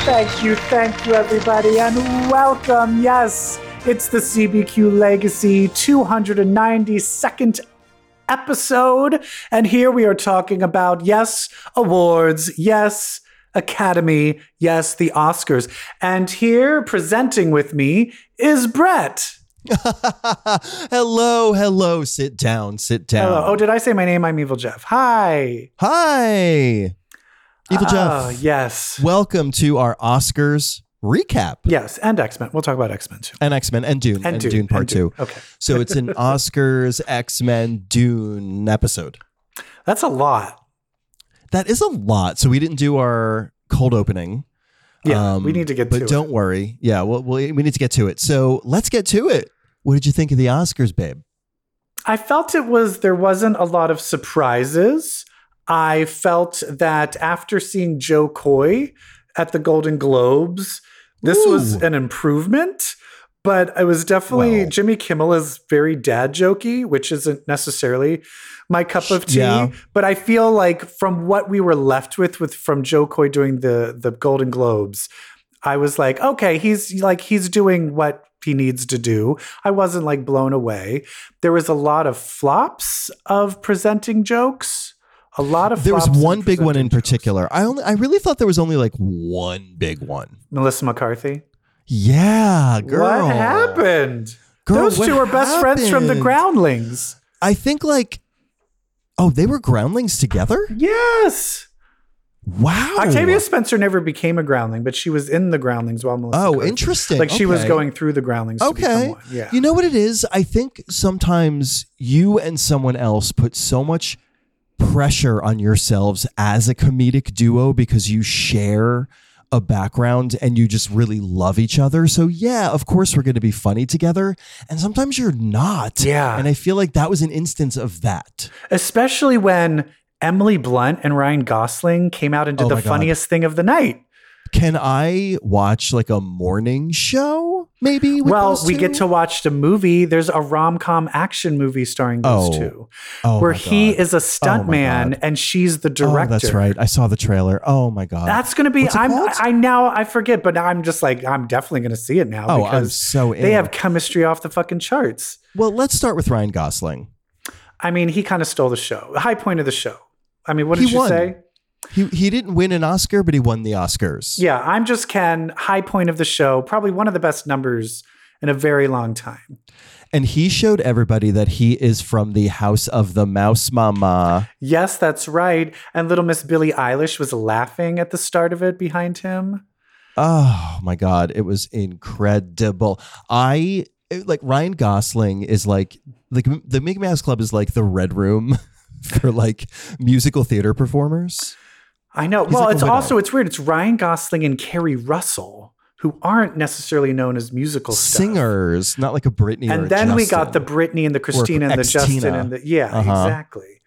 Thank you, everybody, and welcome. Yes, it's the CBQ Legacy 292nd episode, and here we are talking about, yes, awards, yes, Academy, yes, the Oscars. And here presenting with me is Brett. Hello. Sit down. Hello. Oh, did I say my name? I'm Evil Jeff. Hi. Evil Jeff. Yes. Welcome to our Oscars recap. Yes, and X-Men. We'll talk about X-Men too. And X-Men and Dune. And Dune Part 2. Okay. So it's an Oscars, X-Men, Dune episode. That's a lot. That is a lot. So we didn't do our cold opening. Yeah, we need to get to it. But don't worry. Yeah, we need to get to it. So let's get to it. What did you think of the Oscars, babe? I felt there wasn't a lot of surprises. I felt that after seeing Joe Coy at the Golden Globes, this was an improvement, but it was definitely Jimmy Kimmel is very dad jokey, which isn't necessarily my cup of tea. Yeah. But I feel like from what we were left with from Joe Coy doing the Golden Globes, I was like, okay, he's doing what he needs to do. I wasn't like blown away. There was a lot of flops of presenting jokes. A lot of there was one big one in jokes. Particular. I really thought there was only like one big one. Melissa McCarthy. Yeah, girl. What happened? Girl, those two are best friends from the Groundlings. I think they were Groundlings together? Yes. Wow. Octavia Spencer never became a Groundling, but she was in the Groundlings while Melissa McCarthy. Interesting. Like she was going through the Groundlings to become one. Yeah. You know what it is? I think sometimes you and someone else put so much pressure on yourselves as a comedic duo because you share a background and you just really love each other. So yeah, of course we're going to be funny together. And sometimes you're not. Yeah. And I feel like that was an instance of that. Especially when Emily Blunt and Ryan Gosling came out and did the funniest thing of the night. Can I watch like a morning show maybe? Well, we get to watch the movie. There's a rom-com action movie starring those two where he is a stuntman and she's the director. Oh, that's right. I saw the trailer. Oh my God. That's going to be, I forget, but I'm just like, I'm definitely going to see it now because I'm so in. They have chemistry off the fucking charts. Well, let's start with Ryan Gosling. I mean, he kind of stole the show, the high point of the show. I mean, what did you say? He didn't win an Oscar, but he won the Oscars. Yeah, I'm just Ken, high point of the show, probably one of the best numbers in a very long time. And he showed everybody that he is from the House of the Mouse Mama. Yes, that's right. And little Miss Billie Eilish was laughing at the start of it behind him. Oh my God, it was incredible. Ryan Gosling is like the Mickey Mouse Club is like the Red Room for like musical theater performers. I know. Well, it's weird. It's Ryan Gosling and Kerry Russell, who aren't necessarily known as musical singers, not like a Britney. And then we got the Britney and the Christina and the Justin and the exactly.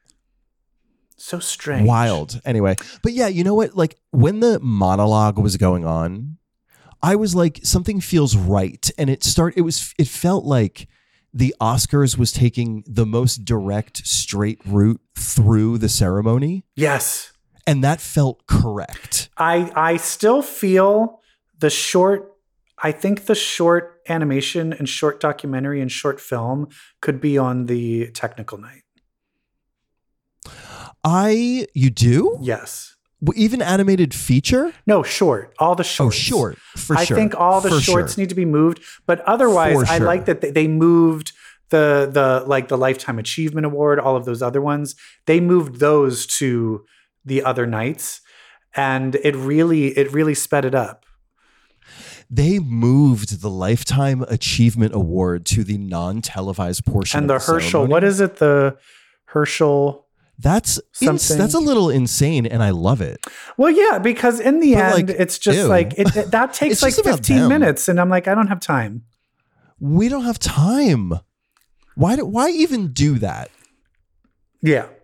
So strange, wild. Anyway, but yeah, you know what? Like when the monologue was going on, I was like, something feels right, and it felt like the Oscars was taking the most direct, straight route through the ceremony. Yes. And that felt correct. I still feel I think the short animation and short documentary and short film could be on the technical night. You do? Yes. Even animated feature? No, short. All the shorts. Oh, short. For sure. I think all the shorts need to be moved. But otherwise, I like that they moved the Lifetime Achievement Award, all of those other ones. They moved those to the other nights, and it really sped it up. They moved the Lifetime Achievement Award to the non-televised portion and of the Herschel. ceremony. What is it? The Herschel. That's a little insane, and I love it. Well, yeah, because in the end, it's just like that takes like 15 minutes, and I'm like, I don't have time. We don't have time. Why even do that? Yeah.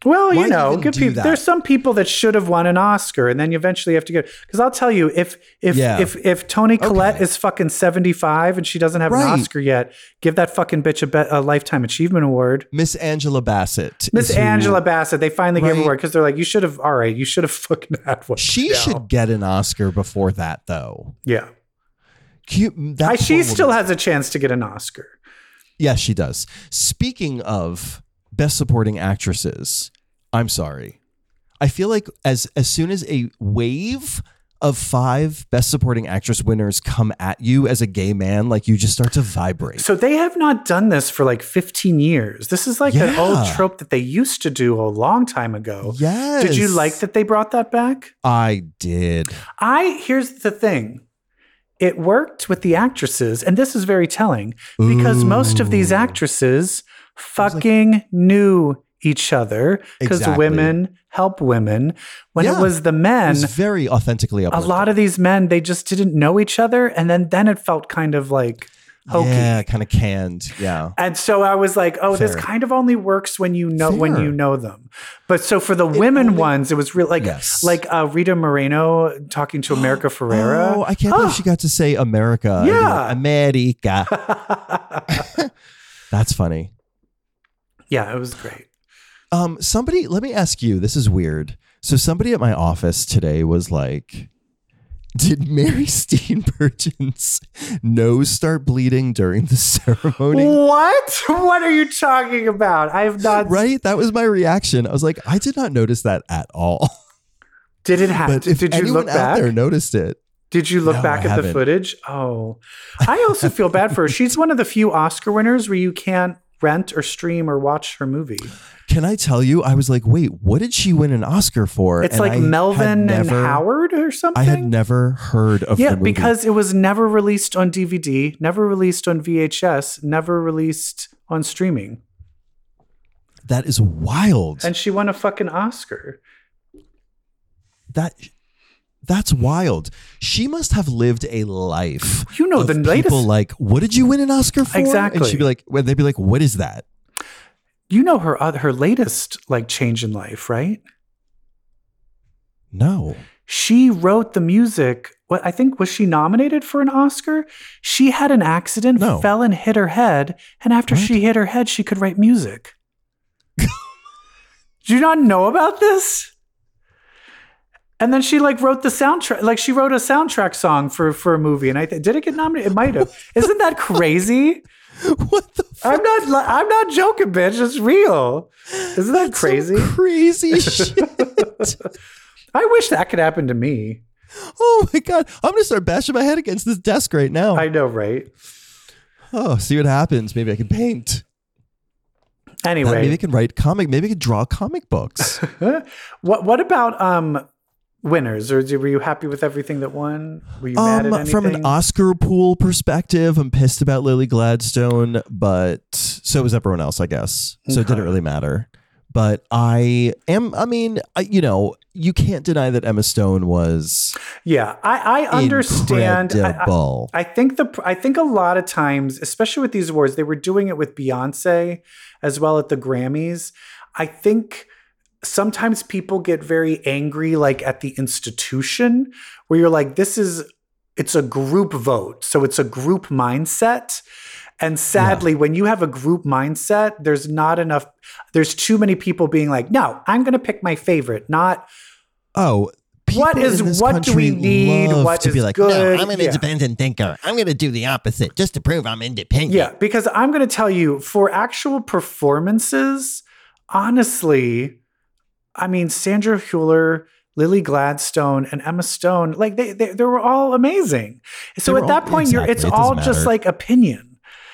Well, Why you know, even good do people. that? There's some people that should have won an Oscar, and then you eventually have to get. Because I'll tell you, if Toni Collette is fucking 75 and she doesn't have an Oscar yet, give that fucking bitch a Lifetime Achievement Award. Miss Angela Bassett. Miss Angela Bassett. They finally gave her award because they're like, you should have. All right, you should have fucking had one. She should get an Oscar before that, though. Yeah. That she still has a chance to get an Oscar. Yes, she does. Speaking of Best Supporting Actresses, I'm sorry. I feel like as soon as a wave of 5 Best Supporting Actress winners come at you as a gay man, like you just start to vibrate. So they have not done this for like 15 years. This is like an old trope that they used to do a long time ago. Yes. Did you like that they brought that back? I did. Here's the thing. It worked with the actresses, and this is very telling because most of these actresses fucking knew each other because women help women. When it was the men, it was very authentically uplifting. A lot of these men, they just didn't know each other, and then it felt kind of like hokey. Yeah, kind of canned. Yeah. And so I was like, oh, this kind of only works when you know them. But so for the women ones, it was real like Rita Moreno talking to America Ferrera. Oh, I can't believe she got to say America. Yeah. America. That's funny. Yeah, it was great. Somebody, let me ask you, this is weird. So somebody at my office today was like, did Mary Steenburgen's nose start bleeding during the ceremony? What? What are you talking about? I have not. Right? That was my reaction. I was like, I did not notice that at all. Did it happen? Did you look back? Out there noticed it. Did you look back at the footage? Oh, I also feel bad for her. She's one of the few Oscar winners where you can't rent or stream or watch her movie. Can I tell you? I was like, wait, what did she win an Oscar for? It's like Melvin and Howard or something. I had never heard of the movie. Because it was never released on DVD, never released on VHS, never released on streaming. That is wild. And she won a fucking Oscar. That's wild. She must have lived a life. You know, the latest people like, what did you win an Oscar for? Exactly. And she'd be like, well, they'd be like, what is that? You know her latest like change in life, right? No. She wrote the music. What I think, was she nominated for an Oscar? She had an accident, fell and hit her head, and after she hit her head, she could write music. Did you not know about this? And then she like wrote the soundtrack. Like she wrote a soundtrack song for a movie, and did it get nominated? It might have. Isn't that crazy? What the fuck? I'm not joking, bitch. It's real. Isn't that crazy? Crazy shit. I wish that could happen to me. Oh my God. I'm going to start bashing my head against this desk right now. I know, right? Oh, see what happens. Maybe I can paint. Anyway. Maybe I can write comic. Maybe I can draw comic books. What about winners? Or were you happy with everything that won? Were you mad at anything? From an Oscar pool perspective, I'm pissed about Lily Gladstone, but so was everyone else, I guess. So it didn't really matter. But you can't deny that Emma Stone was. Yeah, I understand. Incredible. I think a lot of times, especially with these awards, they were doing it with Beyonce as well at the Grammys. I think sometimes people get very angry, like at the institution, where you're like, it's a group vote. So it's a group mindset. And sadly, when you have a group mindset, there's too many people being like, no, I'm going to pick my favorite, not, what do we need? What is like, good? No, I'm an independent thinker. I'm going to do the opposite just to prove I'm independent. Yeah, because I'm going to tell you, for actual performances, honestly, I mean, Sandra Hüller, Lily Gladstone, and Emma Stone, like they were all amazing. So at that point, it's all just like opinion.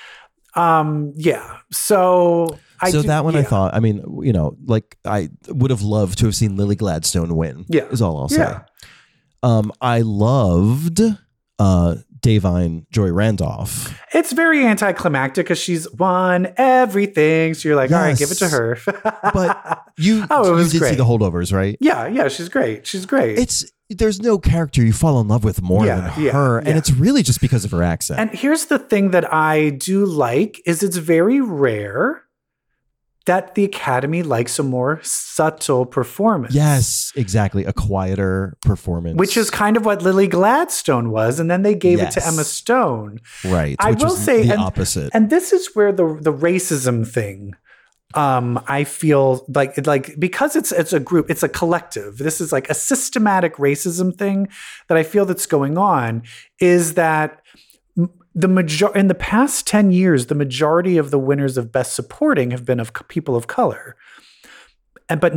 I thought, I mean, I would have loved to have seen Lily Gladstone win. Yeah. Is all I'll say. I loved Da'Vine Joy Randolph. It's very anticlimactic because she's won everything. So you're like, all right, give it to her. But you did great. See the holdovers, right? Yeah, she's great. She's great. There's no character you fall in love with more than her. And it's really just because of her accent. And here's the thing that I do like is it's very rare that the Academy likes a more subtle performance. Yes, exactly. A quieter performance. Which is kind of what Lily Gladstone was. And then they gave it to Emma Stone. Right. I which will was say the and, opposite. And this is where the racism thing, I feel like because it's a group, it's a collective. This is like a systematic racism thing that I feel that's going on, is that in the past 10 years, the majority of the winners of Best Supporting have been of people of color, but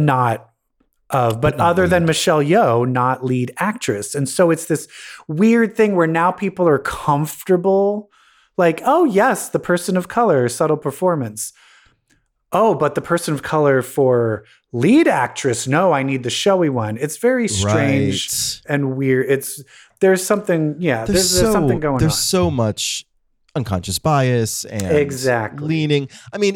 other than Michelle Yeoh, not lead actress. And so it's this weird thing where now people are comfortable, like, oh yes, the person of color, subtle performance. Oh, but the person of color for lead actress, no, I need the showy one. It's very strange and weird. There's something, there's something going on. There's so much unconscious bias and leaning. I mean,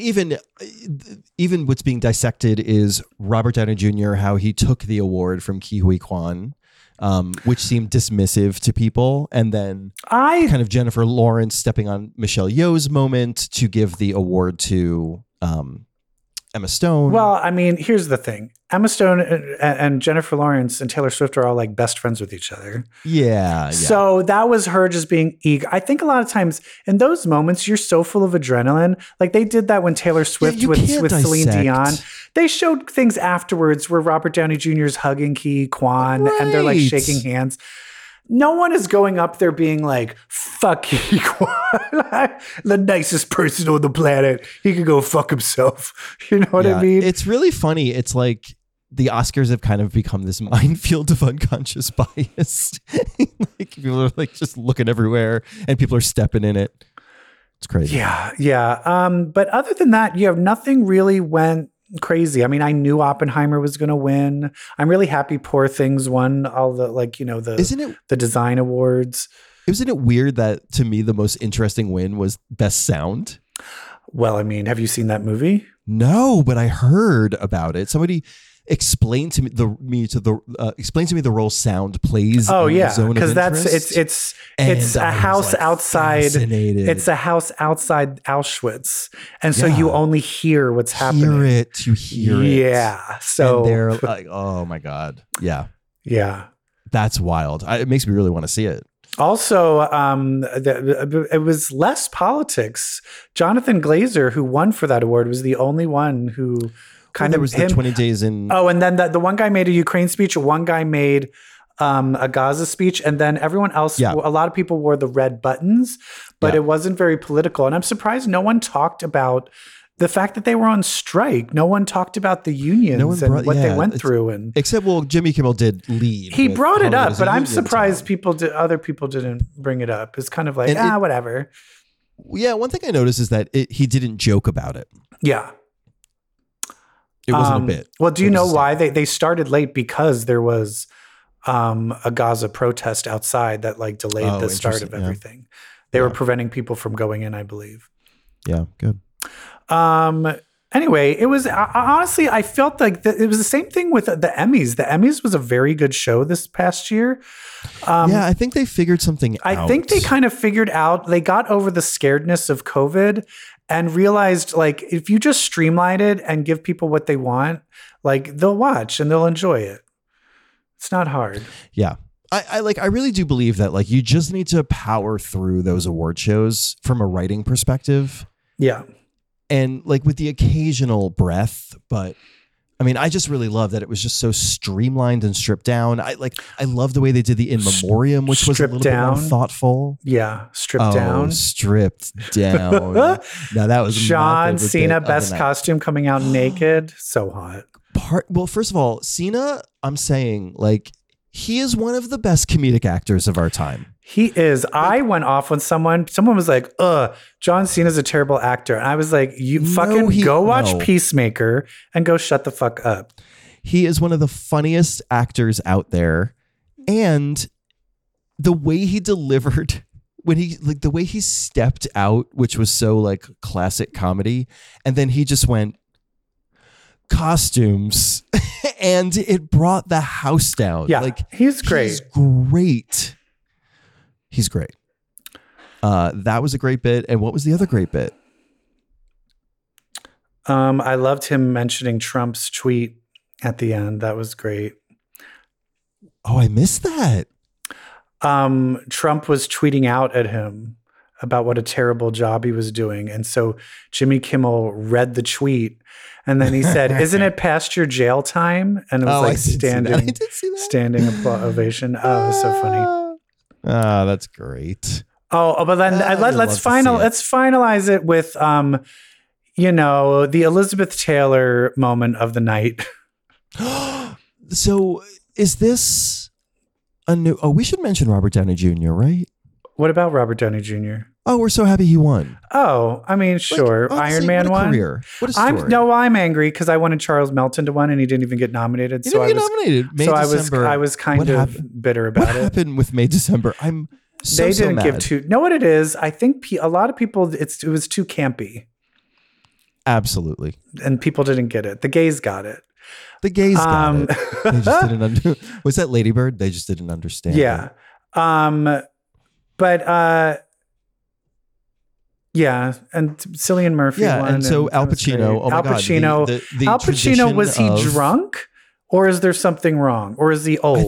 even what's being dissected is Robert Downey Jr., how he took the award from Ke Huy Quan, which seemed dismissive to people. And then kind of Jennifer Lawrence stepping on Michelle Yeoh's moment to give the award to Emma Stone. Well, I mean, here's the thing. Emma Stone and Jennifer Lawrence and Taylor Swift are all like best friends with each other. Yeah. So that was her just being eager. I think a lot of times in those moments, you're so full of adrenaline. Like they did that when Taylor Swift with Celine Dion. They showed things afterwards where Robert Downey Jr. is hugging Ke Quan and they're like shaking hands. No one is going up there being like, fuck Ke Quan, the nicest person on the planet. He could go fuck himself. You know what I mean? It's really funny. It's like the Oscars have kind of become this minefield of unconscious bias. Like people are like just looking everywhere and people are stepping in it. It's crazy. Yeah. But other than that, nothing really went crazy. I mean, I knew Oppenheimer was going to win. I'm really happy Poor Things won all the the design awards. Isn't it weird that to me the most interesting win was Best Sound? Well, I mean, have you seen that movie? No, but I heard about it. Somebody explain to me the role sound plays. Oh in yeah, the zone because of that's it's a house outside. It's a house outside Auschwitz, and so you only hear what's happening. You hear it. Yeah. So and they're like, oh my god, yeah, that's wild. It makes me really want to see it. Also, it was less politics. Jonathan Glazer, who won for that award, was the only one who. There was the 20 days in. Oh, and then the one guy made a Ukraine speech. One guy made a Gaza speech, and then everyone else. A lot of people wore the red buttons, but it wasn't very political. And I'm surprised no one talked about the fact that they were on strike. No one talked about the unions and what they went through. And except, Jimmy Kimmel did lead. He brought it up, but I'm surprised other people didn't bring it up. It's kind of like whatever. Yeah, one thing I noticed is that he didn't joke about it. Yeah. It wasn't a bit. Well, do you know why they started late? Because there was a Gaza protest outside that like delayed the start of everything. They were preventing people from going in, I believe. Yeah, good. Anyway, it was honestly, I felt like it was the same thing with the Emmys. The Emmys was a very good show this past year. I think they figured something out. I think they kind of figured out, they got over the scaredness of COVID and realized like if you just streamline it and give people what they want, like they'll watch and they'll enjoy it. It's not hard. Yeah. I really do believe that like you just need to power through those award shows from a writing perspective. Yeah. And like with the occasional breath, but I mean, I just really love that it was just so streamlined and stripped down. I love the way they did the In Memoriam, which was a little bit more thoughtful. Yeah, stripped down. Now that was John Cena, best costume, coming out naked. So hot. Well, first of all, Cena, I'm saying like he is one of the best comedic actors of our time. He is. I went off when someone was like, John Cena's a terrible actor. And I was like, go watch Peacemaker and go shut the fuck up. He is one of the funniest actors out there. And the way he delivered the way he stepped out, which was so like classic comedy. And then he just went costumes and it brought the house down. Yeah. Like he's great. He's great. That was a great bit. And what was the other great bit? I loved him mentioning Trump's tweet at the end. That was great. Oh, I missed that. Trump was tweeting out at him about what a terrible job he was doing. And so Jimmy Kimmel read the tweet and then he said, "Isn't it past your jail time?" And it was like standing ovation. Oh, it was so funny. That's great. But then let's finalize it with, the Elizabeth Taylor moment of the night. So is this a new? Oh, we should mention Robert Downey Jr., right? What about Robert Downey Jr.? Oh, we're so happy he won. Oh, I mean, sure. Like, Iron Man won. Career. What a story. I'm angry because I wanted Charles Melton to win and he didn't even get nominated. He didn't get nominated. I was kind of bitter about it. What happened with May December? They didn't give two. Know what it is? I think a lot of people, it was too campy. Absolutely. And people didn't get it. The gays got it. The gays got it. They just didn't was that Lady Bird? They just didn't understand. Yeah. Yeah, and Cillian Murphy won. And so Al Pacino. Oh my God. Al Pacino, was he drunk, or is there something wrong, or is he old?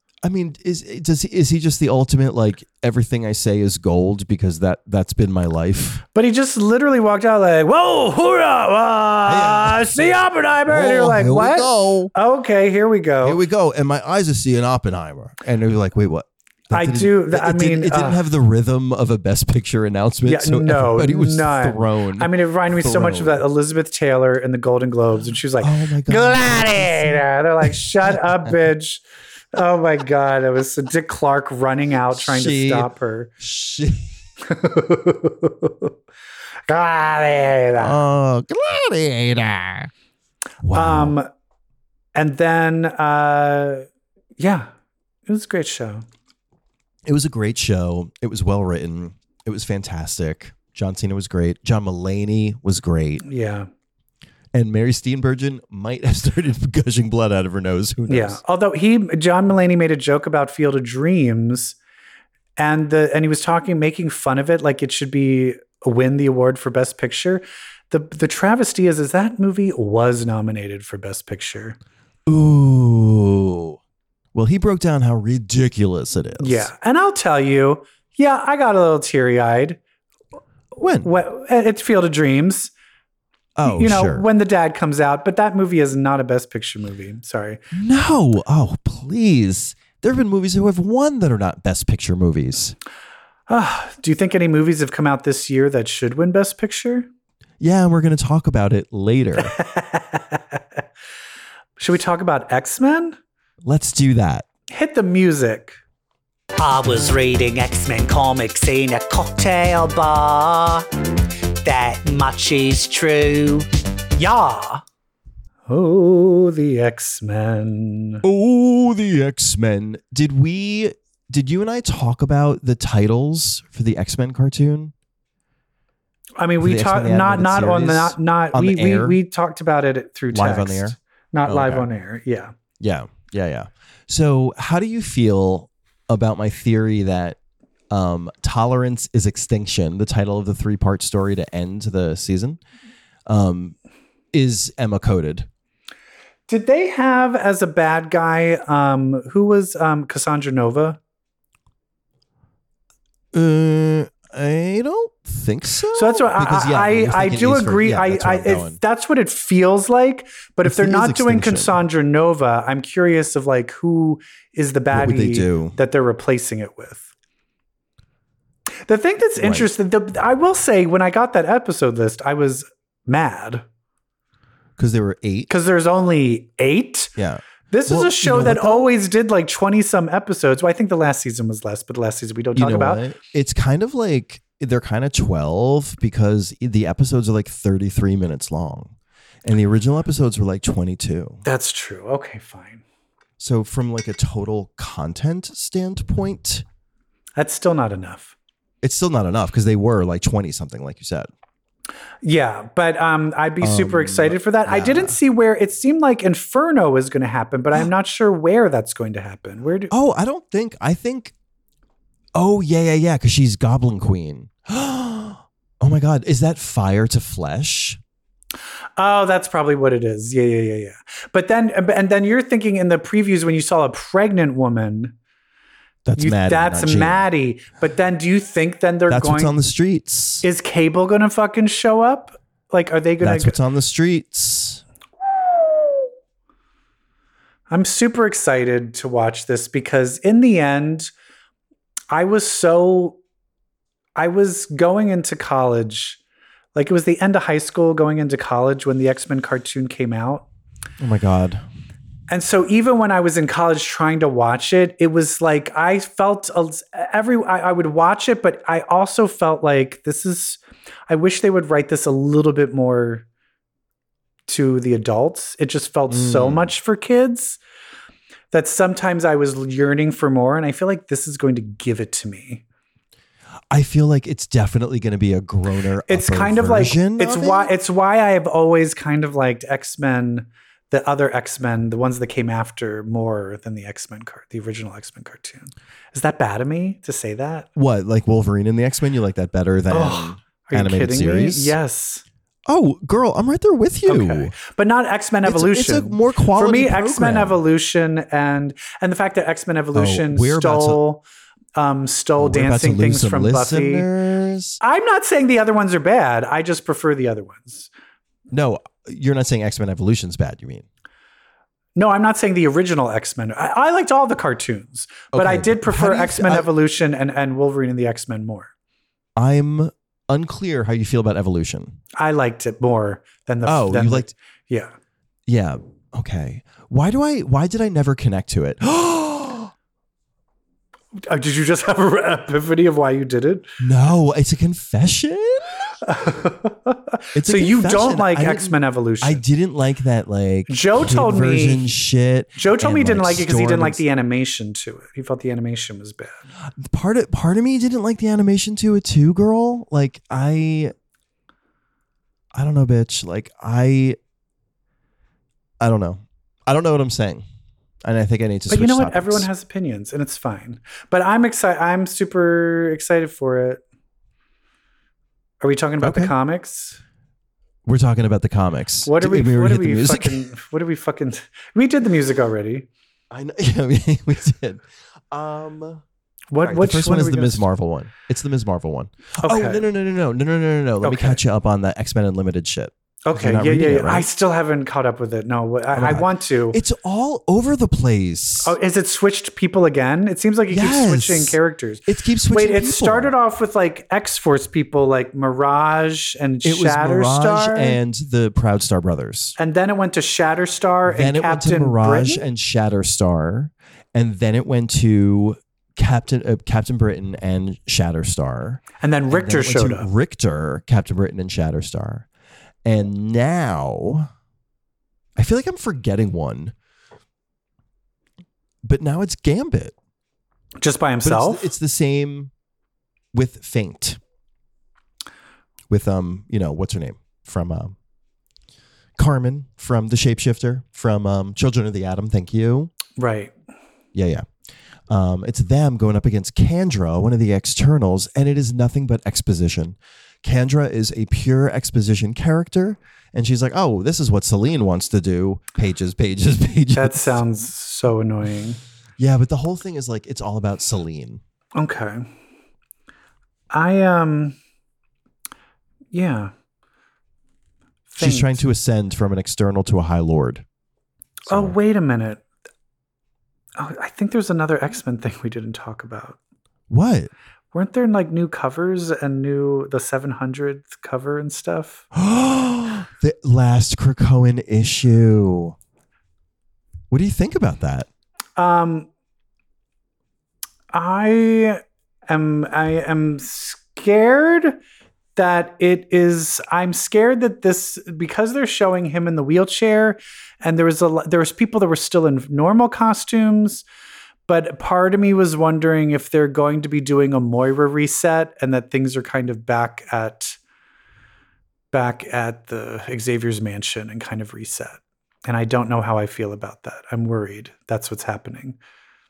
Is he just the ultimate, like, everything I say is gold because that's been my life? But he just literally walked out like, "Whoa, hoorah! See Oppenheimer," and you're like, "What? We go. Okay, here we go. Here we go." And my eyes are seeing Oppenheimer, and you're like, "Wait, what?" It didn't have the rhythm of a Best Picture announcement. Yeah, so everybody was thrown. I mean, it reminded me so much of that Elizabeth Taylor in the Golden Globes, and she was like, "Oh my God, Gladiator!" They're like, "Shut up, bitch!" Oh my God, it was Dick Clark running out trying to stop her. Gladiator. Oh, Gladiator. Wow. And then, it was a great show. It was a great show. It was well written. It was fantastic. John Cena was great. John Mulaney was great. Yeah. And Mary Steenburgen might have started gushing blood out of her nose. Who knows? Yeah. Although John Mulaney made a joke about Field of Dreams, and he was making fun of it like it should win the award for Best Picture. The travesty is that movie was nominated for Best Picture. Ooh. Well, he broke down how ridiculous it is. Yeah. And I'll tell you, I got a little teary-eyed. When? It's Field of Dreams. Oh, sure. When the dad comes out. But that movie is not a Best Picture movie. Sorry. No. Oh, please. There have been movies who have won that are not Best Picture movies. Do you think any movies have come out this year that should win Best Picture? Yeah, and we're going to talk about it later. Should we talk about X-Men? Let's do that. Hit the music. I was reading X-Men comics in a cocktail bar. That much is true. Yeah. Oh, the X-Men. Oh, the X-Men. Did you and I talk about the titles for the X-Men cartoon? I mean, we talked we talked about it through text. Live on the air? Not live on air. Yeah. Yeah. So how do you feel about my theory that Tolerance is Extinction, the title of the 3-part story to end the season, is Emma coded? Did they have as a bad guy who was Cassandra Nova? I don't think so. So that's what I do agree. That's what it feels like. But if they're not doing Cassandra Nova, I'm curious of like who is the baddie that they're replacing it with. The thing that's interesting, I will say, when I got that episode list, I was mad because there were 8. Because there's only 8. Yeah. This is a show that always did like 20 some episodes. Well, I think the last season was less, but the last season we don't talk about. What? It's kind of like they're kind of 12 because the episodes are like 33 minutes long and the original episodes were like 22. That's true. Okay, fine. So from like a total content standpoint, that's still not enough. It's still not enough because they were like 20 something, like you said. Yeah, but I'd be super excited for that. Yeah. I didn't see where it seemed like Inferno is going to happen, but I'm not sure where that's going to happen. Oh, yeah, because she's Goblin Queen. Oh my God, is that Fire to Flesh? Oh, that's probably what it is. Yeah. But then you're thinking in the previews when you saw a pregnant woman. That's Maddie. That's Maddie. But then do you think then they're That's going... what's on the streets. Is Cable going to fucking show up? Like, are they going to... That's what's on the streets. I'm super excited to watch this because in the end, I was going into college. Like, it was the end of high school going into college when the X-Men cartoon came out. Oh my God. And so even when I was in college trying to watch it, it was like I felt I would watch it, but I also felt like I wish they would write this a little bit more to the adults. It just felt so much for kids that sometimes I was yearning for more. And I feel like this is going to give it to me. I feel like it's definitely going to be a groaner. It's kind of like, it's why I have always kind of liked X-Men, the other X-Men, the ones that came after, more than the the original X-Men cartoon. Is that bad of me to say that? What, like Wolverine and the X-Men? You like that better than animated series? Me? Yes. Oh, girl, I'm right there with you. Okay. But not X-Men Evolution. It's a more quality for me. program. X-Men Evolution and the fact that X-Men Evolution stole dancing things from listeners. Buffy. I'm not saying the other ones are bad. I just prefer the other ones. No, you're not saying X-Men Evolution's bad, you mean? No, I'm not saying the original X-Men. I liked all the cartoons, but I did prefer X-Men Evolution and Wolverine and the X-Men more. I'm unclear how you feel about Evolution. I liked it more than the... you liked... Yeah. Yeah, okay. Why did I never connect to it? Did you just have an epiphany of why you did it? No, it's a confession. So you don't like X-Men Evolution? I didn't like that. Like Joe told me shit. Joe told me he didn't like it because he didn't like the animation to it. He felt the animation was bad. Part of me didn't like the animation to it too, girl. Like I don't know, bitch. Like I don't know. I don't know what I'm saying. And I think I need to switch But you know what? topics. Everyone has opinions and it's fine. But I'm excited. I'm super excited for it. Are we talking about the comics? We're talking about the comics. We did the music already. I know. Yeah, we did. The first one is the Ms. Marvel one. It's the Ms. Marvel one. Okay. Oh, no. Let me catch you up on the X-Men Unlimited shit. Okay, yeah. Right? I still haven't caught up with it. No, I want to. It's all over the place. Oh, is it switched people again? It seems like it keeps switching characters. It keeps switching people. It started off with like X-Force people like Mirage and Shatterstar. Mirage and the Proudstar brothers. And then it went to Shatterstar and Captain Britain. Mirage and Shatterstar. And then it went to Captain Britain and Shatterstar. And then Richter showed up. Richter, Captain Britain and Shatterstar. And now, I feel like I'm forgetting one. But now it's Gambit. Just by himself? It's the same with Faint. With, what's her name? From Carmen, from The Shapeshifter, from Children of the Atom, thank you. Right. Yeah. It's them going up against Kandra, one of the externals, and it is nothing but exposition. Kandra is a pure exposition character, and she's like, oh, this is what Selene wants to do. Pages. That sounds so annoying. Yeah, but the whole thing is like, it's all about Selene. Okay. Yeah. She's trying to ascend from an external to a High Lord. So. Oh, wait a minute. Oh, I think there's another X-Men thing we didn't talk about. What? Weren't there like new covers and the 700th cover and stuff? The last Krakoan issue. What do you think about that? I am scared that I'm scared that this, because they're showing him in the wheelchair and there was people that were still in normal costumes. But part of me was wondering if they're going to be doing a Moira reset and that things are kind of back at the Xavier's mansion and kind of reset. And I don't know how I feel about that. I'm worried that's what's happening.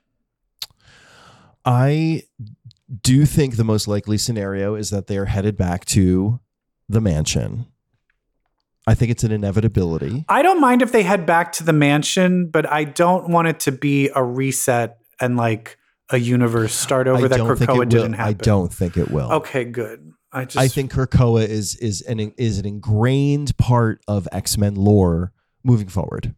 I do think the most likely scenario is that they're headed back to the mansion. I think it's an inevitability. I don't mind if they head back to the mansion, but I don't want it to be a reset and like a universe start over that Krakoa didn't happen. I don't think it will. Okay, good. I think Krakoa is an ingrained part of X-Men lore moving forward.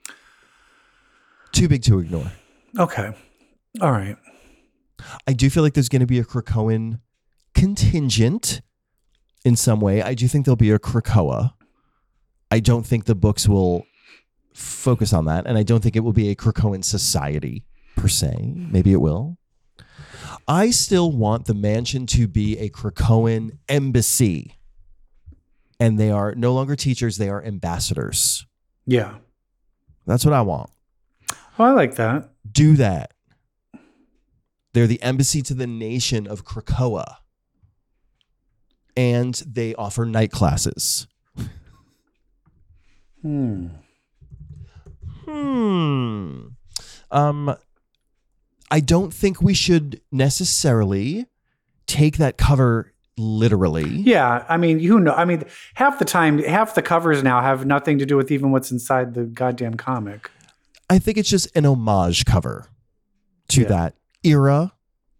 Too big to ignore. Okay. All right. I do feel like there's going to be a Krakoan contingent in some way. I do think there'll be a Krakoa. I don't think the books will focus on that, and I don't think it will be a Krakoan society per se. Maybe it will. I still want the mansion to be a Krakoan embassy, and they are no longer teachers, they are ambassadors. Yeah. That's what I want. Well, I like that. Do that. They're the embassy to the nation of Krakoa, and they offer night classes. I don't think we should necessarily take that cover literally. Yeah, I mean, half the time, half the covers now have nothing to do with even what's inside the goddamn comic. I think it's just an homage cover to that era,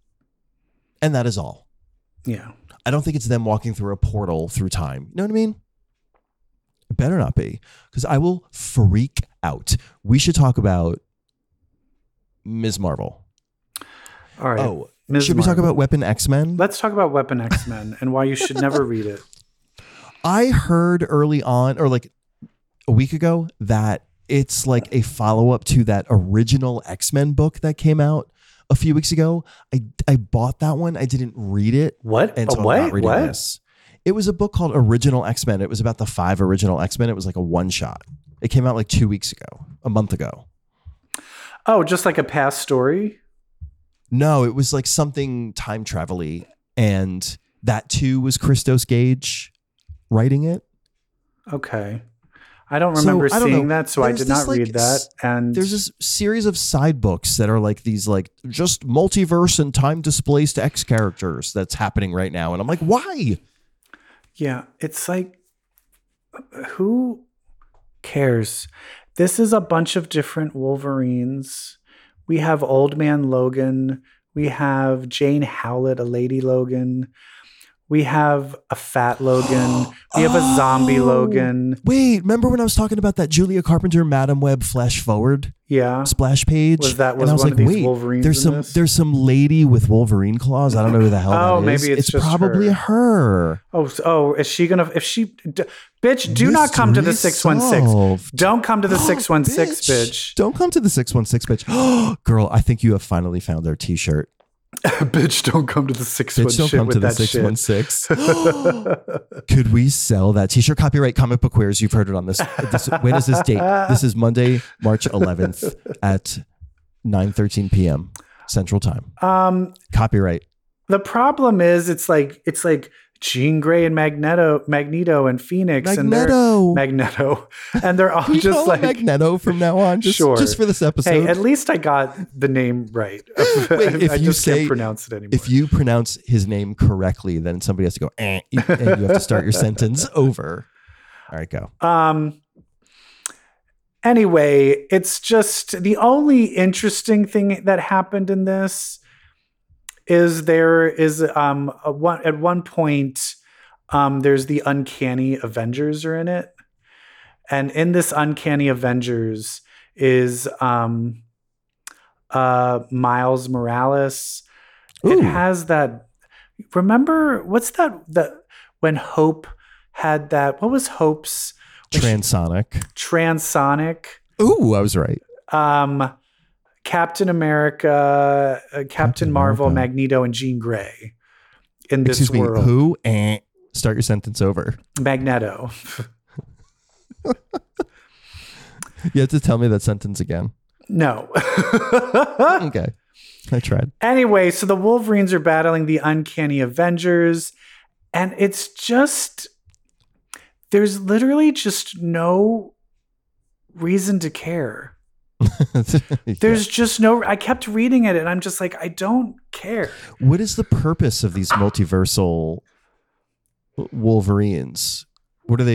and that is all. Yeah. I don't think it's them walking through a portal through time. You know what I mean? It better not be, because I will freak out. We should talk about Ms. Marvel. All right. Oh, should we talk about Weapon X-Men? Let's talk about Weapon X-Men and why you should never read it. I heard early on, or like a week ago, that it's like a follow-up to that original X-Men book that came out a few weeks ago. I bought that one. I didn't read it. What? And so I'm not reading this. It was a book called Original X-Men. It was about the 5 original X-Men. It was like a one-shot. It came out like 2 weeks ago, a month ago. Oh, just like a past story? No, it was like something time travel-y. And that too was Christos Gage writing it. Okay. I don't remember seeing that, so I did not read that. And there's this series of side books that are like these like just multiverse and time displaced X characters that's happening right now. And I'm like, why? Yeah, it's like, who cares? This is a bunch of different Wolverines. We have Old Man Logan. We have Jane Howlett, a Lady Logan. We have a fat Logan. We have a zombie Logan. Wait, remember when I was talking about that Julia Carpenter Madam Web flash forward? Yeah. Splash page? Was one of these Wolverines there's some lady with Wolverine claws. I don't know who the hell that is. Maybe it's just probably her. Oh, is she going to, bitch, do not come to the 616. Don't come to the 616, bitch. Don't come to the 616, bitch. Girl, I think you have finally found our t-shirt. Bitch, don't come to the 616 with that 616. Could we sell that t-shirt? Copyright Comic Book Queers. You've heard it on this. When is this date? This is Monday, March 11th at 9:13 p.m. Central Time. Copyright. The problem is it's like Jean Grey and Magneto and Phoenix Magneto. And they're all Can just like Magneto from now on. Just for this episode. Hey, at least I got the name right. Wait, I just can't pronounce it anymore. If you pronounce his name correctly, then somebody has to go and you have to start your sentence over. All right, go. Anyway, it's just the only interesting thing that happened in this is there is at one point there's the Uncanny Avengers are in it, and in this Uncanny Avengers is Miles Morales. Ooh. It has that. Remember what's that when Hope had that? What was Hope's Transonic? Ooh, I was right. Captain America, Captain Marvel, Magneto, and Jean Grey in this world. Who? Start your sentence over. Magneto. You have to tell me that sentence again. No. Okay. I tried. Anyway, so the Wolverines are battling the Uncanny Avengers, and it's just, there's literally just no reason to care. There's just no, I kept reading it and I'm just like, I don't care. What is the purpose of these multiversal Wolverines? What are they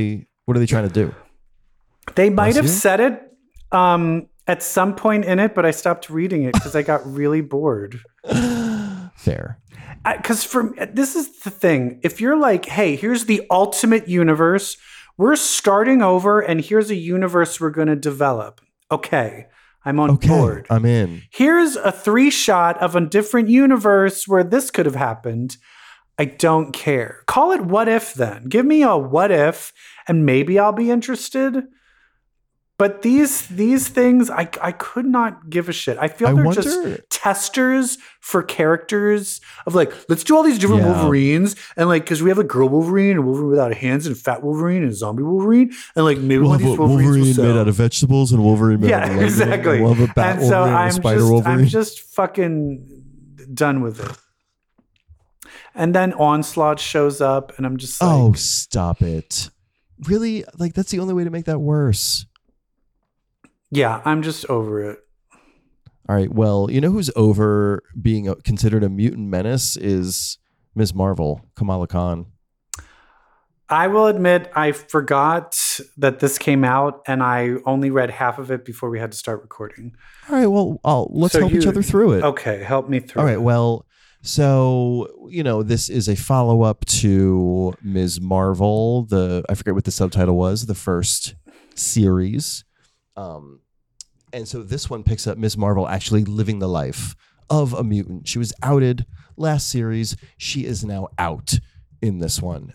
What are they trying to do? They might have Bless you. said it at some point in it, but I stopped reading it because I got really bored. Fair. Because this is the thing. If you're like, hey, here's the ultimate universe, we're starting over, and here's a universe we're going to develop. Okay, I'm on board. I'm in. Here's a 3-shot of a different universe where this could have happened. I don't care. Call it what if then. Give me a what if, and maybe I'll be interested. But these things, I could not give a shit. I feel they're just testers for characters of like, let's do all these different Wolverines. And like, because we have a girl Wolverine, a Wolverine without hands, and a fat Wolverine, and a zombie Wolverine. And like, maybe one of these Wolverines Wolverine will sell. made out of vegetables and Wolverine made out of lightning. Exactly. We'll have a bat and so Wolverine and a spider Wolverine. I'm just fucking done with it. And then Onslaught shows up, and I'm just like, oh, stop it. Really? Like, that's the only way to make that worse. yeah, I'm just over it. All right. Well, you know who's over being considered a mutant menace is Ms. Marvel, Kamala Khan. I will admit I forgot that this came out, and I only read half of it before we had to start recording. All right. Well, let's help each other through it. Okay, help me through All right. it. Well, so, this is a follow-up to Ms. Marvel. I forget what the subtitle was, the first series. And so this one picks up Ms. Marvel actually living the life of a mutant. She was outed last series. She is now out in this one.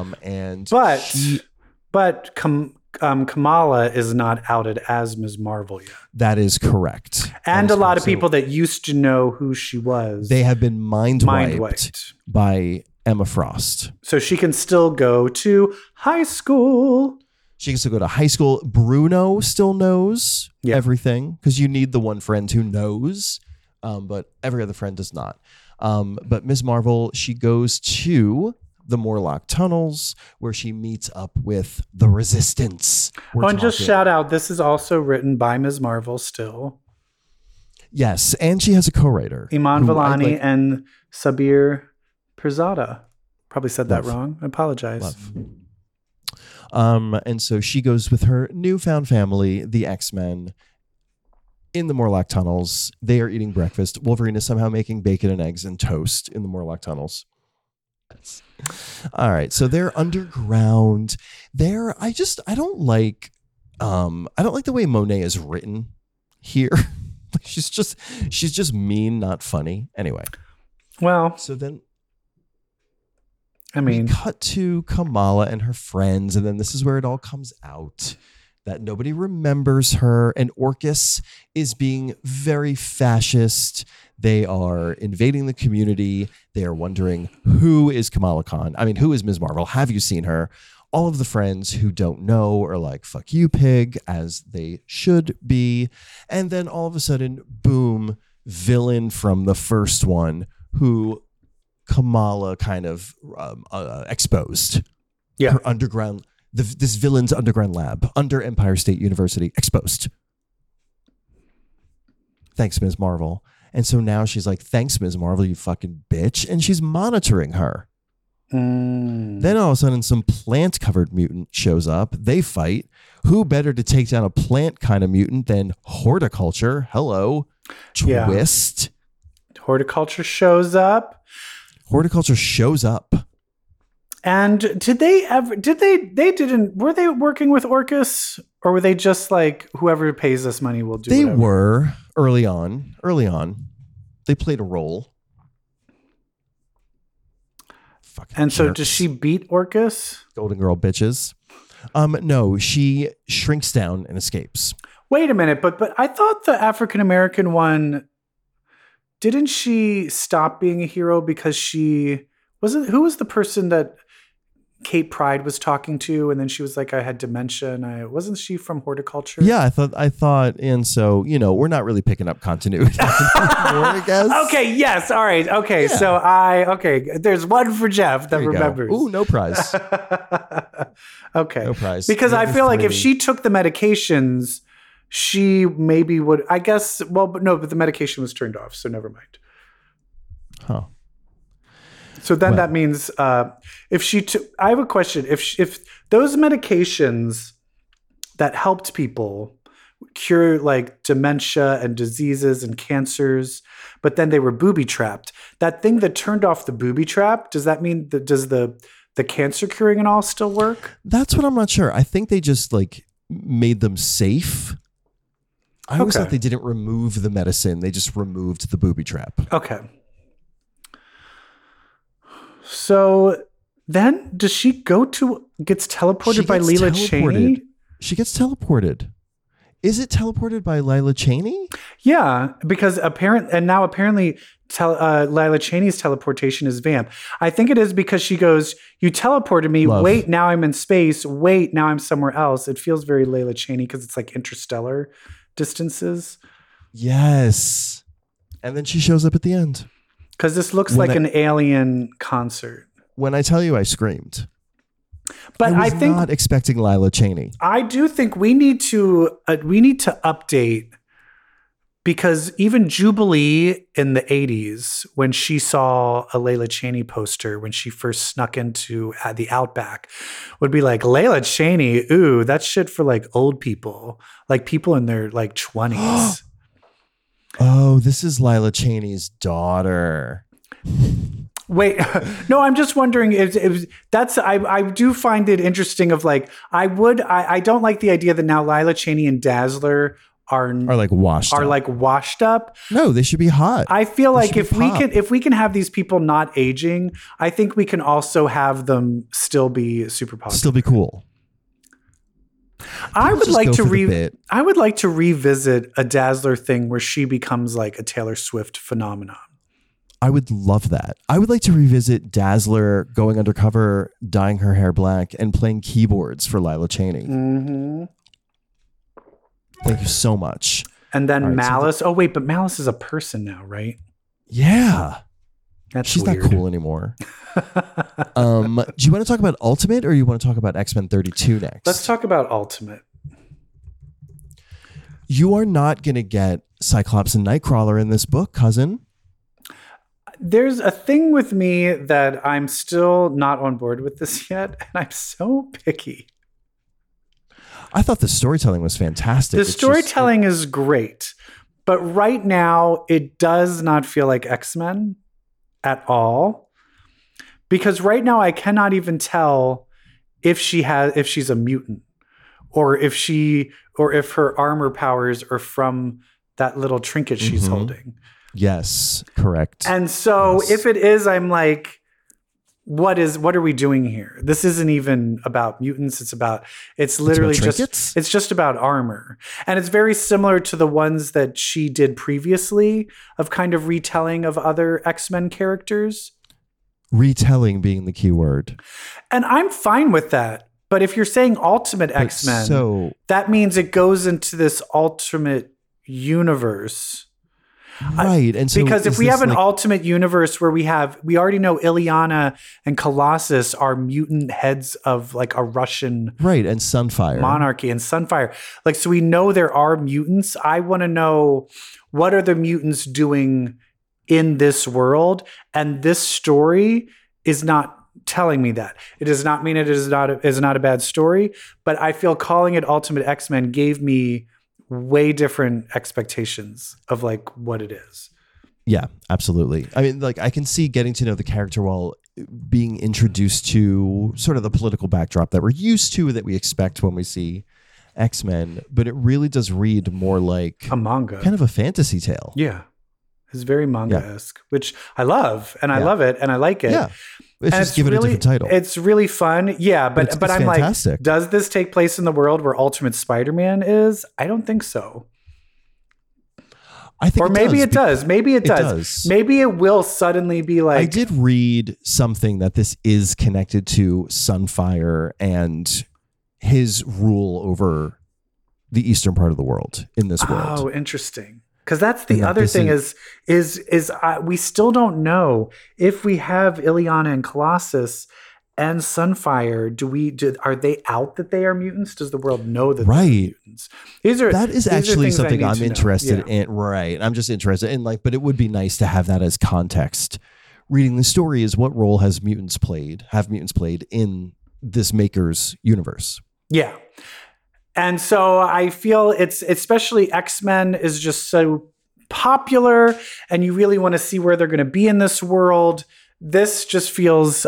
But Kamala is not outed as Ms. Marvel yet. That is correct. And a lot of people that used to know who she was. They have been mind wiped by Emma Frost. So she can still go to high school. She can still go to high school. Bruno still knows everything because you need the one friend who knows, but every other friend does not. But Ms. Marvel, she goes to the Morlock tunnels where she meets up with the Resistance. And just shout out, this is also written by Ms. Marvel still. Yes, and she has a co-writer. Iman Vellani and Sabir Pirzada. Probably said that wrong. I apologize. Love. And so she goes with her newfound family, the X-Men, in the Morlock tunnels. They are eating breakfast. Wolverine is somehow making bacon and eggs and toast in the Morlock tunnels. All right. So they're underground. I don't like the way Monet is written here. She's just mean, not funny. Anyway. Well, so then we cut to Kamala and her friends, and then this is where it all comes out that nobody remembers her, and Orcus is being very fascist. They are invading the community. They are wondering, who is Kamala Khan? I mean, who is Ms. Marvel? Have you seen her? All of the friends who don't know are like, fuck you, pig, as they should be. And then all of a sudden, boom, villain from the first one who Kamala kind of exposed. Yeah. Her underground, this villain's underground lab under Empire State University, exposed. Thanks, Ms. Marvel. And so now she's like, thanks, Ms. Marvel, you fucking bitch. And she's monitoring her. Then all of a sudden, some plant-covered mutant shows up. They fight. Who better to take down a plant kind of mutant than Horticulture? Hello. Twist. Yeah. Horticulture shows up. Horticulture shows up. And were they working with Orcus, or were they just like, whoever pays us money will do They whatever? were early on. They played a role. Fucking and so jerks. does she beat Orcus? Golden Girl bitches. No, she shrinks down and escapes. Wait a minute, but I thought the African-American one, didn't she stop being a hero because who was the person that Kate Pride was talking to, and then she was like, I had dementia, and wasn't she from Horticulture? Yeah, I thought, and so, we're not really picking up continuity anymore, I guess. Okay, yes, all right, okay, Yeah. so there's one for Jeff that remembers. Ooh, no prize. Okay. No prize. Because I feel like if 3. she took the medications, she maybe would, I guess, but the medication was turned off, so never mind. Huh. So then that means if she took, I have a question. If those medications that helped people cure like dementia and diseases and cancers, but then they were booby trapped. That thing that turned off the booby trap, does that mean that does the cancer curing and all still work? That's what I'm not sure. I think they just like made them safe. I always thought they didn't remove the medicine. They just removed the booby trap. Okay. So then does she gets teleported by Lila Cheney? She gets teleported. Is it teleported by Lila Cheney? Yeah, because apparently Lila Cheney's teleportation is vamp. I think it is because she goes, you teleported me. Love. Wait, now I'm in space. Wait, now I'm somewhere else. It feels very Lila Cheney because it's like interstellar distances. Yes. And then she shows up at the end. Because this looks like an alien concert. When I tell you I screamed. But I was not expecting Lila Cheney. I do think we need to update, because even Jubilee in the 80s, when she saw a Lila Cheney poster when she first snuck into the Outback, would be like, Lila Cheney, ooh, that's shit for like old people, like people in their like 20s. Oh, this is Lila Cheney's daughter. Wait, no, I'm just wondering if that's, I do find it interesting of like, I don't like the idea that now Lila Cheney and Dazzler are like washed up. No, they should be hot. I feel like if we can have these people not aging, I think we can also have them still be super popular. Still be cool. I would like to revisit a Dazzler thing where she becomes like a Taylor Swift phenomenon. I would love that. I would like to revisit Dazzler going undercover, dyeing her hair black, and playing keyboards for Lila Cheney. Mm-hmm. Thank you so much. And then Malice. But Malice is a person now, right? Yeah. She's weird. not cool anymore. Do you want to talk about Ultimate or you want to talk about X-Men 32 next? Let's talk about Ultimate. You are not going to get Cyclops and Nightcrawler in this book, cousin. There's a thing with me that I'm still not on board with this yet, and I'm so picky. I thought the storytelling was fantastic. The storytelling is great, but right now it does not feel like X-Men at all. Because right now I cannot even tell if she's a mutant, or if her armor powers are from that little trinket she's holding. Yes, correct. And so if it is, I'm like, what are we doing here? This isn't even about mutants. It's literally just about armor. And it's very similar to the ones that she did previously of kind of retelling of other X-Men characters. Retelling being the key word. And I'm fine with that. But if you're saying Ultimate X-Men, that means it goes into this Ultimate universe. Right. And so because if we have an Ultimate universe where we already know Illyana and Colossus are mutant heads of like a Russian and Sunfire monarchy and Sunfire. Like, so we know there are mutants. I want to know, what are the mutants doing in this world? And this story is not telling me that. It does not mean it is not a bad story, but I feel calling it Ultimate X-Men gave me way different expectations of like what it is. Yeah, absolutely. I mean, like I can see getting to know the character while being introduced to sort of the political backdrop that we're used to, that we expect when we see X-Men, but it really does read more like a manga, kind of a fantasy tale. Yeah. It's very manga-esque, which I love, and I love it, and I like it. Yeah. Let's just give it a different title. It's really fun. Yeah, but I'm fantastic. Like, does this take place in the world where Ultimate Spider-Man is? I don't think so. I think, or maybe it does. Maybe it does. Maybe it will suddenly be like. I did read something that this is connected to Sunfire and his rule over the eastern part of the world in this world. Oh, interesting. Because that's the other thing is we still don't know if we have Illyana and Colossus and Sunfire. Are they out that they are mutants? Does the world know that they're mutants? That is actually something I'm interested in. Right. I'm just interested in but it would be nice to have that as context. Reading the story is what role have mutants played in this maker's universe. Yeah. And so I feel it's especially X-Men is just so popular and you really want to see where they're going to be in this world. This just feels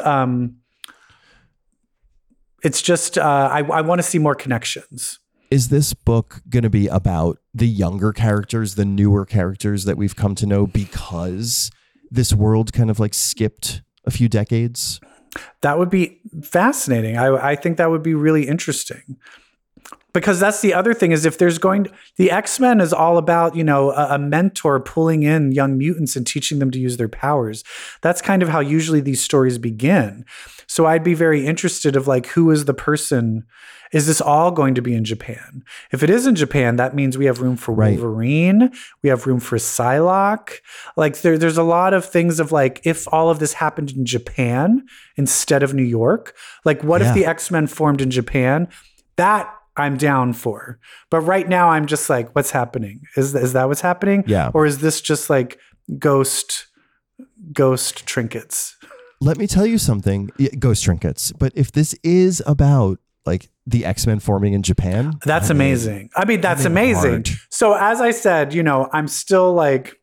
it's just I want to see more connections. Is this book going to be about the younger characters, the newer characters that we've come to know because this world kind of like skipped a few decades? That would be fascinating. I think that would be really interesting. Because that's the other thing is if there's the X-Men is all about, a mentor pulling in young mutants and teaching them to use their powers. That's kind of how usually these stories begin. So I'd be very interested of like, who is the person? Is this all going to be in Japan? If it is in Japan, that means we have room for Wolverine. We have room for Psylocke. Like there's a lot of things of like, if all of this happened in Japan instead of New York, like what if the X-Men formed in Japan? That I'm down for. But right now I'm just like, what's happening? Is that what's happening? Yeah. Or is this just like ghost trinkets? Let me tell you something. Ghost trinkets. But if this is about like the X-Men forming in Japan, that's amazing. That's amazing. Hard. So as I said, I'm still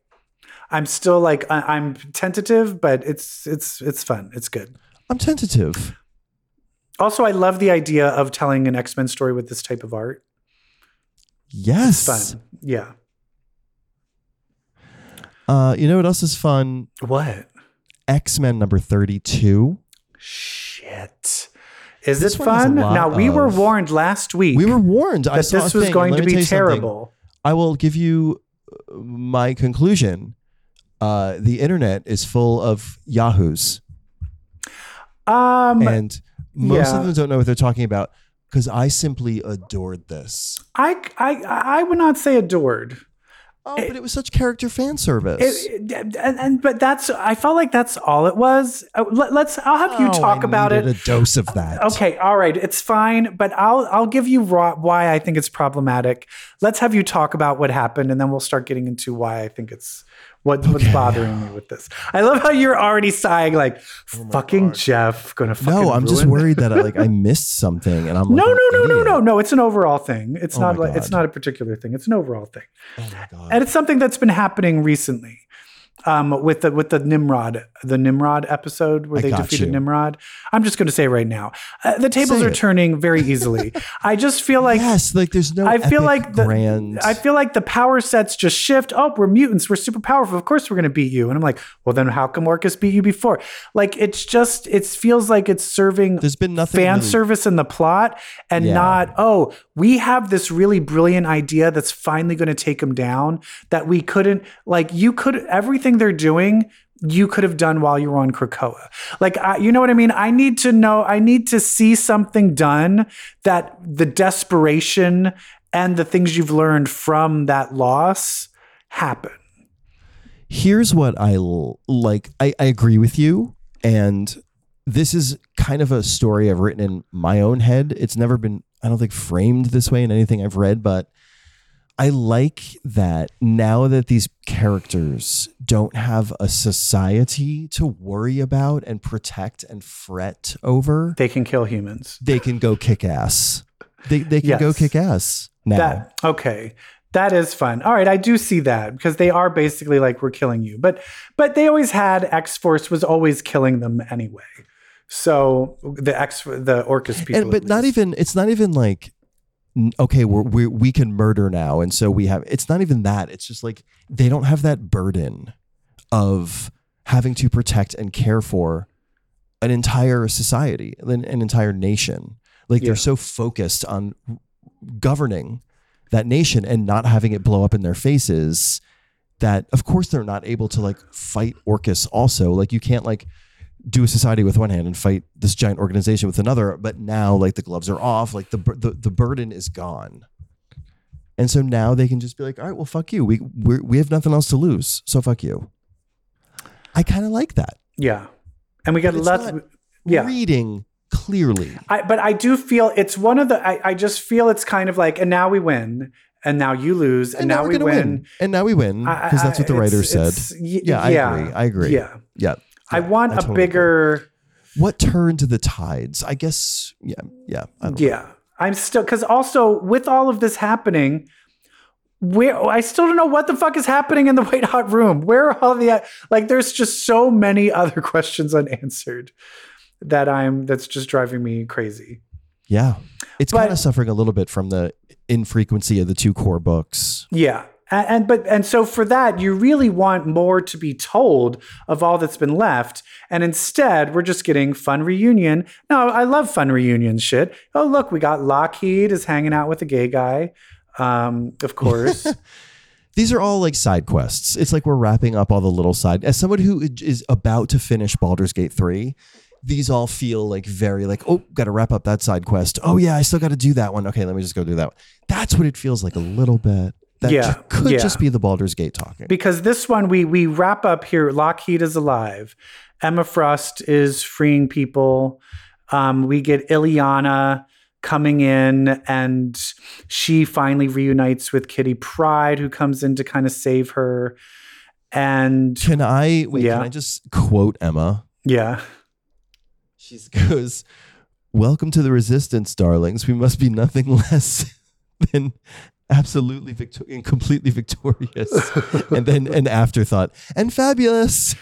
I'm tentative, but it's fun. It's good. I'm tentative. Also, I love the idea of telling an X-Men story with this type of art. Yes. It's fun. Yeah. You know what else is fun? What? X-Men number 32. Shit. Is This it one has fun? a lot Now, we were of- warned last week We were warned that this was going to be terrible. I will give you my conclusion. The internet is full of yahoos. And most of them don't know what they're talking about because I simply adored this. I would not say adored. Oh, but it was such character fan service. But I felt like that's all it was. I'll have you talk about it. A dose of that. Okay, all right, it's fine, but I'll give you why I think it's problematic. Let's have you talk about what happened, and then we'll start getting into why I think it's what's bothering me with this. I love how you're already sighing, like fucking Jeff gonna fucking. No, I'm just worried that I missed something, and I'm like, no. It's an overall thing. It's not like it's not a particular thing. It's an overall thing. Oh my God. And it's something that's been happening recently with the Nimrod episode where they defeated Nimrod. I'm just going to say right now, the tables are turning very easily. I just feel like there's no. I feel like the power sets just shift. Oh, we're mutants. We're super powerful. Of course, we're going to beat you. And I'm like, well, then how come Orcus beat you before? Like it feels like it's serving. There's been nothing fan service in the plot, and not we have this really brilliant idea that's finally going to take him down. That we couldn't everything they're doing, you could have done while you were on Krakoa. Like, you know what I mean? I need to see something done that the desperation and the things you've learned from that loss happen. Here's what I like. I agree with you. And this is kind of a story I've written in my own head. It's never been, I don't think, framed this way in anything I've read, but I like that now that these characters don't have a society to worry about and protect and fret over. They can kill humans. They can go kick ass. They can go kick ass now. That is fun. All right, I do see that because they are basically like, we're killing you. But they always had, X-Force was always killing them anyway. So the Orcus people. But not even, it's not even like, okay, we can murder now. And so it's not even that. It's just like, they don't have that burden of having to protect and care for an entire society, an entire nation. Like they're so focused on governing that nation and not having it blow up in their faces that of course they're not able to like fight Orcus also. Like you can't like do a society with one hand and fight this giant organization with another. But now like the gloves are off, like the burden is gone. And so now they can just be like, all right, well, fuck you. We have nothing else to lose. So fuck you. I kind of like that. Yeah. And we got reading clearly. But I do feel it's one of the, I just feel it's kind of like, and now we win. And now you lose, and now we win. And now we win, because that's what the writer said. I agree. Yeah. I want a bigger What turned the tides? I guess, yeah. I don't know. Yeah. I'm still, because also with all of this happening, I still don't know what the fuck is happening in the White Hot Room. Where are all the, like, there's just so many other questions unanswered that's just driving me crazy. Yeah. It's kind of suffering a little bit from the infrequency of the two core books. Yeah. And so for that, you really want more to be told of all that's been left. And instead, we're just getting fun reunion. No, I love fun reunion shit. Oh, look, we got Lockheed is hanging out with a gay guy. Of course. These are all like side quests. It's like we're wrapping up all the little side. As someone who is about to finish Baldur's Gate 3, these all feel like very like, oh, got to wrap up that side quest. Oh yeah, I still got to do that one. Okay, let me just go do that one. That's what it feels like a little bit. That could just be the Baldur's Gate talking. Because this one, we wrap up here. Lockheed is alive. Emma Frost is freeing people. We get Ileana coming in, and she finally reunites with Kitty Pryde, who comes in to kind of save her. And can I just quote Emma? Yeah. She goes, "Welcome to the Resistance, darlings. We must be nothing less than absolutely and completely victorious." And then an afterthought, and fabulous.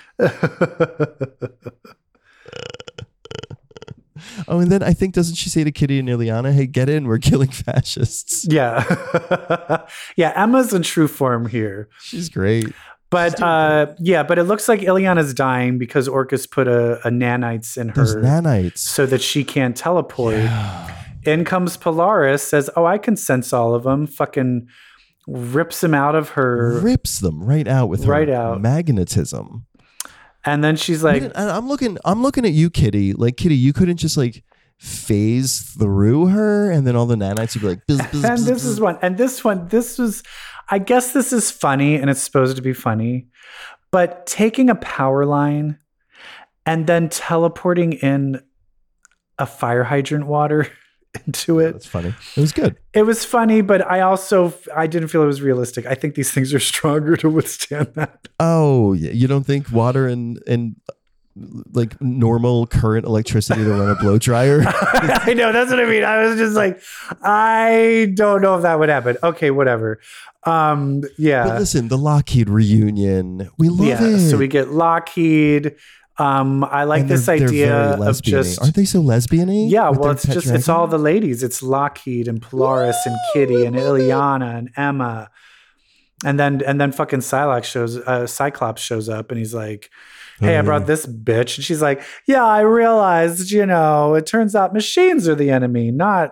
Oh, and then I think, doesn't she say to Kitty and Ileana, "Hey, get in, we're killing fascists." Yeah. Yeah, Emma's in true form here. She's great. But but it looks like Ileana's dying because Orcus put a nanites in her. Those nanites. So that she can't teleport. Yeah. In comes Polaris, says, "Oh, I can sense all of them." Fucking rips them out of her. Rips them right out with her magnetism. And then she's like, I'm looking at you, Kitty. Like, Kitty, you couldn't just like phase through her, and then all the nanites would be like, bzz, bzz, and this is one. And this was, I guess this is funny, and it's supposed to be funny, but taking a power line and then teleporting in a fire hydrant water into it. That's funny. It was good. It was funny, but I didn't feel it was realistic. I think these things are stronger to withstand that. Oh, you don't think water and like normal current electricity to run a blow dryer? I know, that's what I mean. I was just like, I don't know if that would happen. Okay, whatever. Yeah. But listen, the Lockheed reunion, we love it. So we get Lockheed. I like this idea of just, aren't they so lesbian-y? Yeah, well, it's just, it's all the ladies. It's Lockheed and Polaris and Kitty and Ileana and Emma. And then fucking Cyclops shows up, and he's like, "Hey, I brought this bitch." And she's like, "Yeah, I realized, it turns out machines are the enemy, not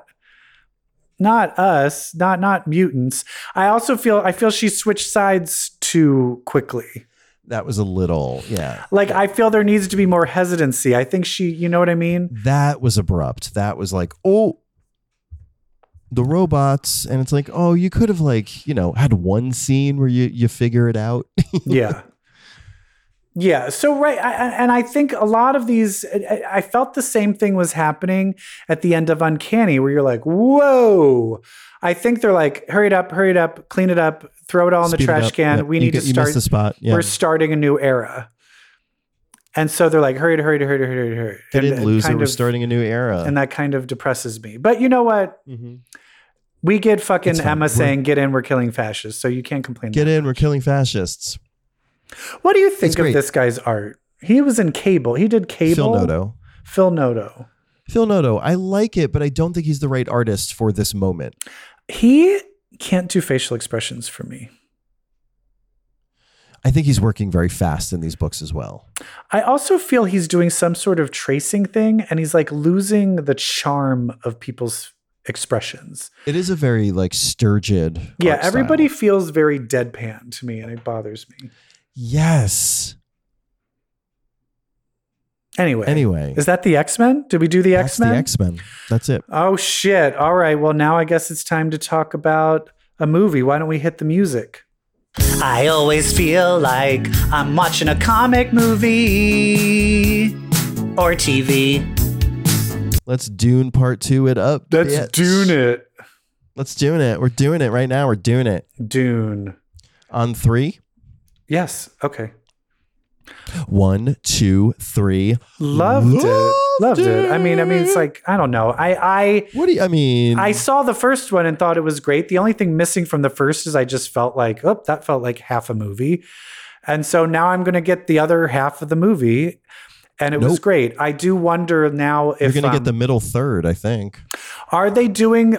us, not mutants." I feel she switched sides too quickly. That was a little, yeah. Like, I feel there needs to be more hesitancy. I think you know what I mean? That was abrupt. That was like, oh, the robots. And it's like, oh, you could have had one scene where you figure it out. Yeah. Yeah. So, right. And I think a lot of these, I felt the same thing was happening at the end of Uncanny, where you're like, whoa. I think they're like, hurry it up, clean it up, throw it all in the trash can. Yep. We need to start. You missed the spot. Yeah. We're starting a new era. And so they're like, hurry. They didn't lose it. We're starting a new era. And that kind of depresses me. But you know what? Mm-hmm. We get fucking Emma saying, "Get in, we're killing fascists." So you can't complain. Get in, we're killing fascists. What do you think of this guy's art? He was in Cable. He did Cable. Phil Noto. I like it, but I don't think he's the right artist for this moment. He can't do facial expressions for me. I think he's working very fast in these books as well. I also feel he's doing some sort of tracing thing, and he's like losing the charm of people's expressions. It is a very like sturgid. Yeah, everybody feels very deadpan to me, and it bothers me. Yes. Anyway, is that the X-Men? Did we do the X-Men? That's the X-Men. That's it. Oh shit. All right. Well, now I guess it's time to talk about a movie. Why don't we hit the music? I always feel like I'm watching a comic movie or TV. Let's Dune Part 2 it up. Let's Dune it. Let's Dune it. We're doing it right now. We're doing it. Dune. On 3? Yes. Okay. 1, 2, 3. Loved it. I mean, it's like, I don't know. What do you, I mean? I saw the first one and thought it was great. The only thing missing from the first is I just felt like, oh, that felt like half a movie. And so now I'm going to get the other half of the movie. And it was great. I do wonder now if you're going to get the middle third, I think. Are they doing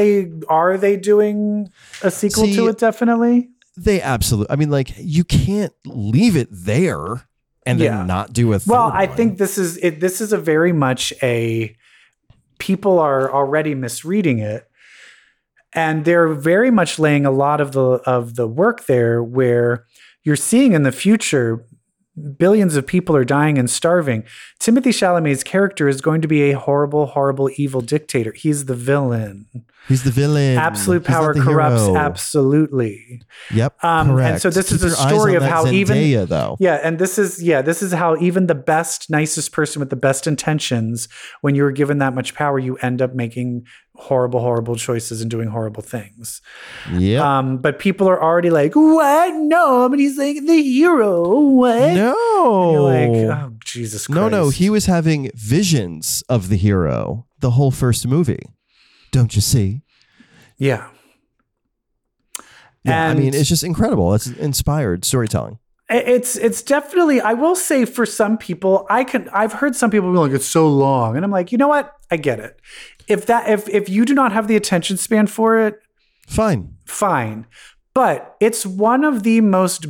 a sequel to it? Definitely. They absolutely. I mean, like, you can't leave it there and then not do a third Well, I one. think this is it. This is a very much a people are already misreading it, and they're very much laying a lot of the work there where you're seeing in the future billions of people are dying and starving. Timothy Chalamet's character is going to be a horrible, horrible, evil dictator. He's the villain. He's the villain. Absolute He's power not the corrupts. hero. Absolutely. Yep. And correct. so this Keep is a your eyes story on of that how Zendaya, though. and this is how even the best, nicest person with the best intentions, when you're given that much power, you end up making horrible, horrible choices and doing horrible things. Yeah. But people are already like, what? No, but he's like the hero. What? No. You're like, oh, Jesus Christ. No. He was having visions of the hero the whole first movie. Don't you see? Yeah. Yeah, And I mean, it's just incredible. It's inspired storytelling. it's definitely, I will say for some people, I've heard some people be like, it's so long. And I'm like, you know what? I get it. If you do not have the attention span for it, Fine. But it's one of the most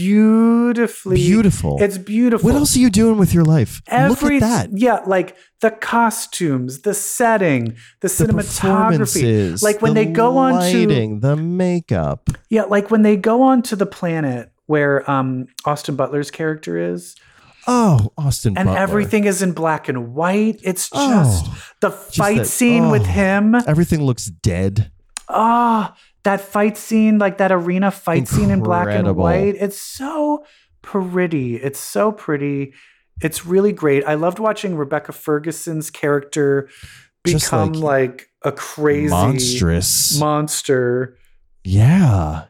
beautiful. It's beautiful. What else are you doing with your life? Look at that. Yeah, like the costumes, the setting, the cinematography. Performances, Like when they go on lighting, the makeup. Yeah, like when they go on to the planet where Austin Butler's character is. Oh, Austin And Butler. everything is in black and white. It's just the fight that- scene with him. Everything looks dead. That fight scene, like that arena fight scene in black and Incredible. white. It's so pretty. It's so pretty. It's really great. I loved watching Rebecca Ferguson's character Just become like a crazy monstrous monster. Yeah.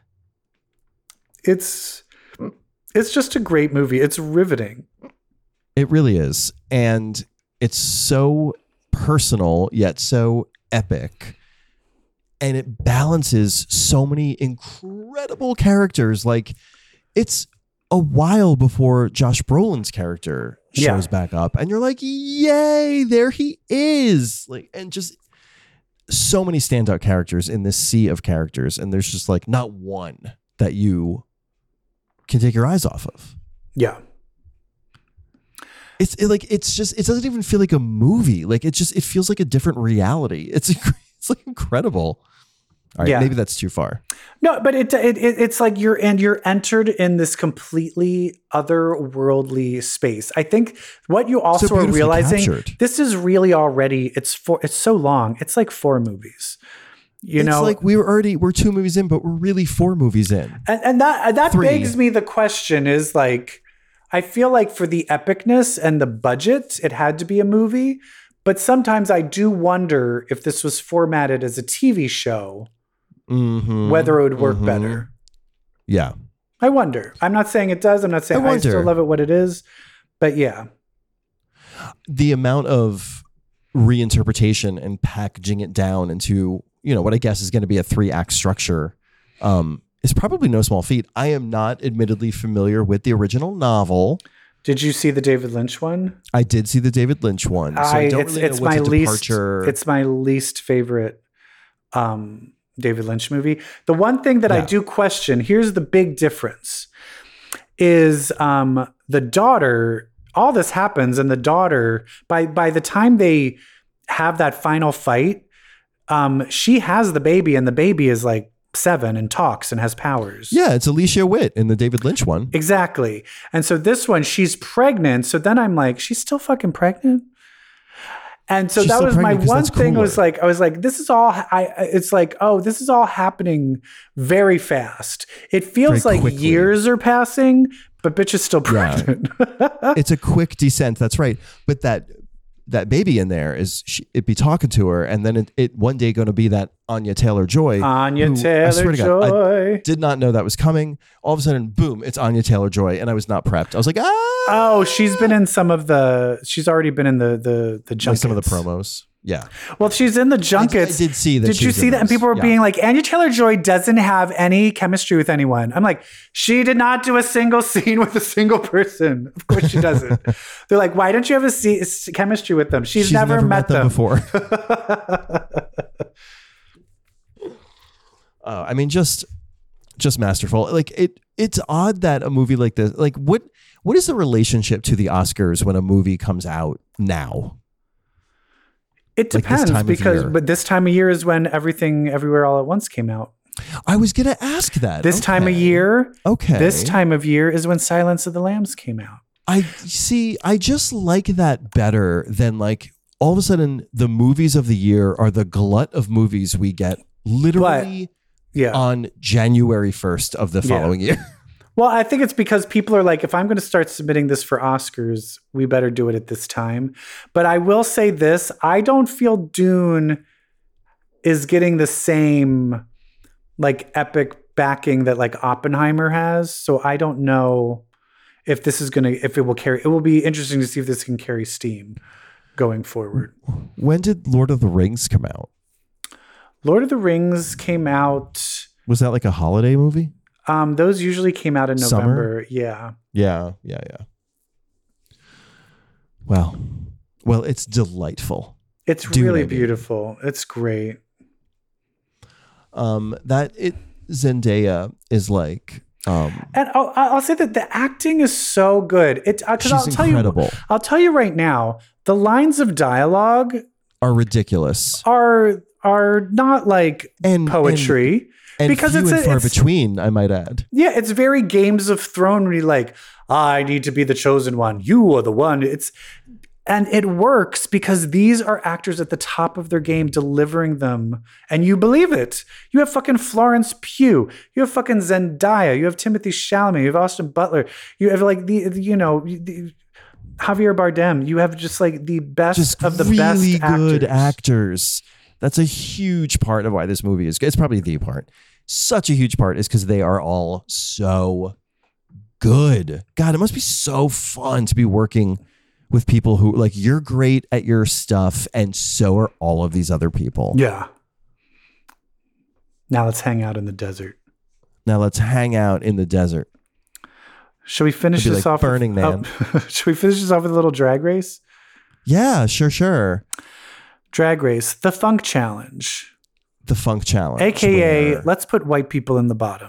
It's just a great movie. It's riveting. It really is. And it's so personal, yet so epic. And it balances so many incredible characters. Like, it's a while before Josh Brolin's character shows back up. And you're like, yay, there he is. Like, and just so many standout characters in this sea of characters. And there's just like not one that you can take your eyes off of. Yeah. It doesn't even feel like a movie. Like, it feels like a different reality. It's like incredible. All right, maybe that's too far. No, but it's like you're entered in this completely otherworldly space. I think what you also are realizing, this is really already, it's so long. It's like 4 movies. It's like we're 2 movies in, but we're really 4 movies in. And that 3. begs me the question is like, I feel like for the epicness and the budget, it had to be a movie. But sometimes I do wonder if this was formatted as a TV show, whether it would work better. Yeah. I wonder. I'm not saying it does. I'm not saying I still love it what it is. But yeah. The amount of reinterpretation and packaging it down into, what I guess is going to be a 3-act structure is probably no small feat. I am not admittedly familiar with the original novel. Did you see the David Lynch one? I did see the David Lynch one. So I don't really know what's a departure. It's my least favorite David Lynch movie. The one thing that I do question, here's the big difference, is the daughter, all this happens, and the daughter, by the time they have that final fight, she has the baby, and the baby is like 7 and talks and has powers. Yeah, it's Alicia Witt in the David Lynch one. Exactly. And so this one, she's pregnant. So then I'm like, she's still fucking pregnant? And so that was my one thing. I was like, this is all, it's like, oh, this is all happening very fast. It feels very like quickly. Years are passing, but bitch is still pregnant. It's a quick descent. That's right. But that that baby in there is it be talking to her, and then it one day going to be that Anya Taylor-Joy. Anya I swear to God, Taylor-Joy. I did not know that was coming. All of a sudden, boom, it's Anya Taylor-Joy, and I was not prepped. I was like, Oh, she's been in some of the. She's already been in the junkets. like some of the promos. Yeah. Well, she's in the junkets. I did see that. Did you see that? And people were being like, Anya Taylor-Joy doesn't have any chemistry with anyone. I'm like, she did not do a single scene with a single person. Of course she doesn't. They're like, why don't you have a chemistry with them? She's never met them before. I mean, just masterful. Like it's odd that a movie like this, like what is the relationship to the Oscars when a movie comes out now? It depends but this time of year is when Everything Everywhere All at Once came out. I was going to ask that. This time of year. Okay. This time of year is when Silence of the Lambs came out. I just like that better than like all of a sudden the movies of the year are the glut of movies we get literally on January 1st of the following year. Well, I think it's because people are like, if I'm going to start submitting this for Oscars, we better do it at this time. But I will say this, I don't feel Dune is getting the same like epic backing that like Oppenheimer has. So I don't know if this is if it will carry, it will be interesting to see if this can carry steam going forward. When did Lord of the Rings come out? Lord of the Rings came out. Was that like a holiday movie? Those usually came out in November. Summer? Yeah. Well, it's delightful. It's really beautiful. It's great. Zendaya is like, and I'll say that the acting is so good. She's incredible. I'll tell you right now, the lines of dialogue are ridiculous. Are not like poetry. And because few and far between, I might add. Yeah, it's very Games of Thrones. Where you're like, I need to be the chosen one. You are the one. And it works because these are actors at the top of their game delivering them, and you believe it. You have fucking Florence Pugh. You have fucking Zendaya. You have Timothée Chalamet. You have Austin Butler. You have like the Javier Bardem. You have just like the best of the really best good actors. That's a huge part of why this movie is good. It's probably the part. Such a huge part is because they are all so good. God, it must be so fun to be working with people who like you're great at your stuff, and so are all of these other people. Yeah. Now let's hang out in the desert. Should we finish this off? Burning Man. Should we finish this off with a little drag race? Yeah, sure. Drag race, the Funk Challenge. AKA, let's put white people in the bottom.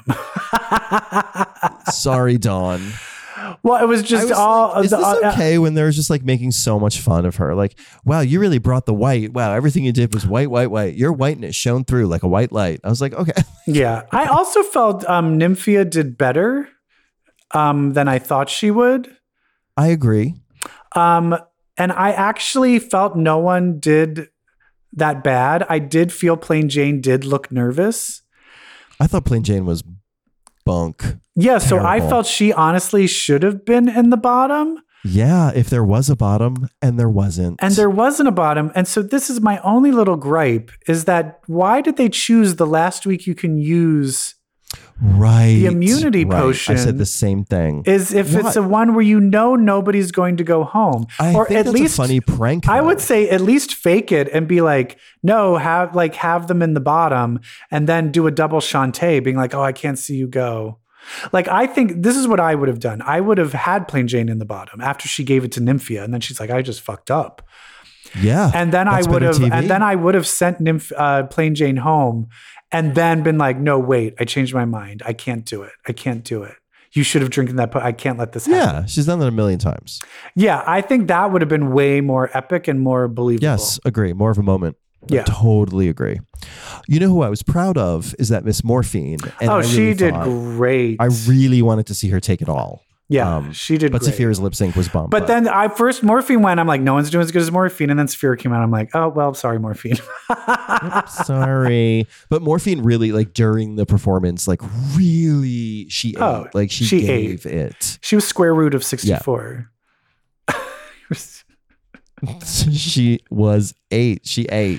Sorry, Dawn. Well, it was just is this okay when they're just like making so much fun of her? Like, wow, you really brought the white. Wow, everything you did was white. Your whiteness shone through like a white light. I was like, okay. Yeah. I also felt Nymphia did better than I thought she would. I agree. And I actually felt no one did that bad. I did feel Plain Jane did look nervous. I thought Plain Jane was bunk. Yeah, Terrible. So I felt she honestly should have been in the bottom. Yeah, if there was a bottom, and there wasn't. And there wasn't a bottom. And so this is my only little gripe, is that why did they choose the last week you can use the immunity potion? I said the same thing. Is if it's a one where nobody's going to go home. Or think at that's least a funny prank. Though. I would say at least fake it and be like, no, have them in the bottom, and then do a double Shantae, being like, oh, I can't see you go. Like, I think this is what I would have done. I would have had Plain Jane in the bottom after she gave it to Nymphia, and then she's like, I just fucked up. Yeah. And then I would have sent Plain Jane home, and then been like, no, wait, I changed my mind. I can't do it. You should have drinking that. I can't let this happen. Yeah, she's done that a million times. Yeah, I think that would have been way more epic and more believable. Yes, agree. More of a moment. Yeah. I totally agree. You know who I was proud of is that Miss Morphine. And she did great. I really wanted to see her take it all. Yeah, she did but great. Saphira's lip sync was bummed. But then Morphine went, I'm like, no one's doing as good as Morphine. And then Saphira came out, I'm like, oh, well, sorry, Morphine. Sorry. But Morphine really, like, during the performance, like, really, she ate. Like, she gave it. She was square root of 64. Yeah. She was 8. She ate.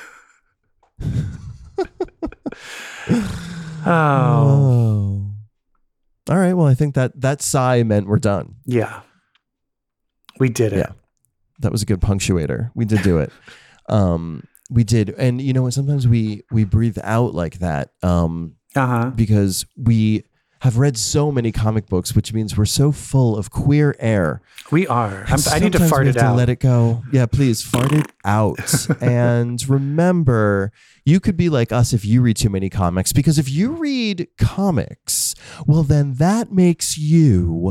Oh. All right. Well, I think that sigh meant we're done. Yeah. We did it. Yeah. That was a good punctuator. We did do it. We did. And you know what? Sometimes we breathe out like that because we have read so many comic books, which means we're so full of queer air. We are. I need to fart it out. Let it go. Yeah, please fart it out. And remember, you could be like us if you read too many comics, because if you read comics, well, then that makes you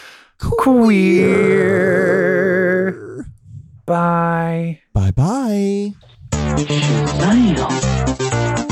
queer. Bye. Bye-bye. Damn.